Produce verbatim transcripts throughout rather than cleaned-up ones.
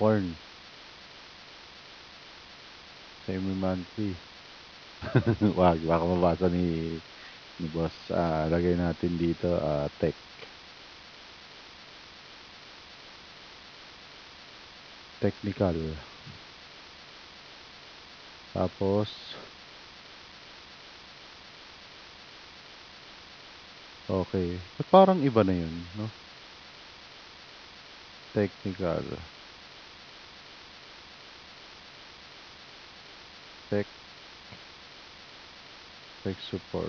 Corn. Semi-monthly. Wag, baka mabasa ni ni boss. Ah, lagay natin dito, ah, tech. Technical. Tapos okey. Ba't parang iba na yun 'no? Technical. Tech. Tech support.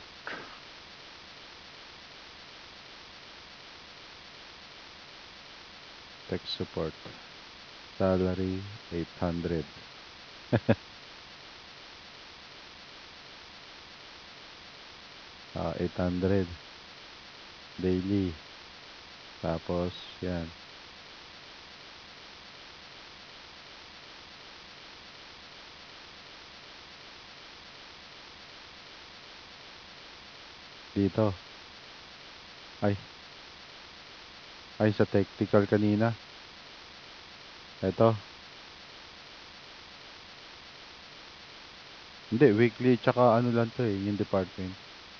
Tech support. Salary, eight hundred. Ah, eight hundred. Daily. Tapos 'yan. Dito. Ay. Ay, sa technical kanina. Eto. Hindi, weekly tsaka ano lang 'to, eh, yung department.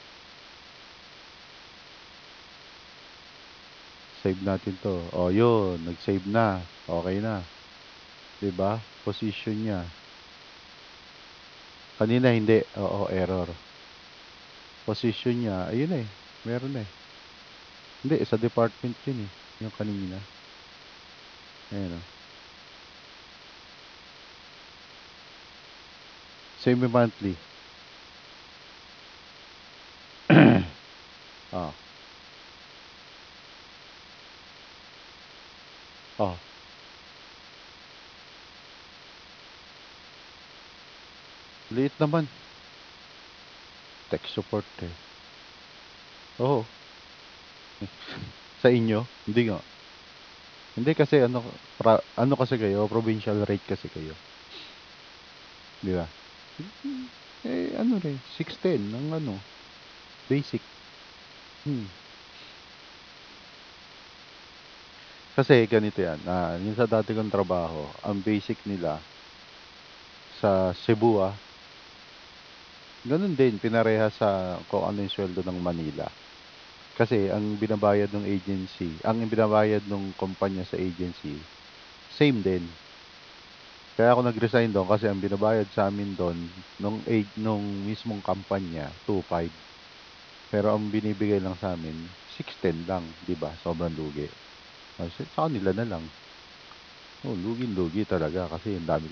Save natin 'to. Oh, yun nag-save na, okey na. 'Di ba, position niya. Kanina hindi, oo, error. Position niya ayun na, eh, meron na, eh. Hindi, sa department yun, eh, yung kanina. Ayan, oh. Semi-monthly. Oh. Oh. Liit naman. Tech support, eh. Oo. Sa inyo? Hindi nga. Hindi kasi ano, pra ano kasi kayo, provincial rate kasi kayo. 'Di ba? Mm, eh, ano rin six ten ang ano, basic. Hmm. Kasi ganito 'yan, ah, yung sa dati kong trabaho ang basic nila sa Cebu, ah. Gano'n din pinarehas sa kung ano yung suweldo ng Manila. Kasi ang binabayad nung agency ang binabayad nung kumpanya sa agency, same din. Kaya ako nag-resign dun kasi ang binabayad sa'min dun nung ag nung mismong kumpanya two five. Pero ang binibigay lang sa'min six ten lang, 'di ba, sobrang lugi. Ah, sa sa kanila na lang. Oo, luging-lugi talaga kasi ang dami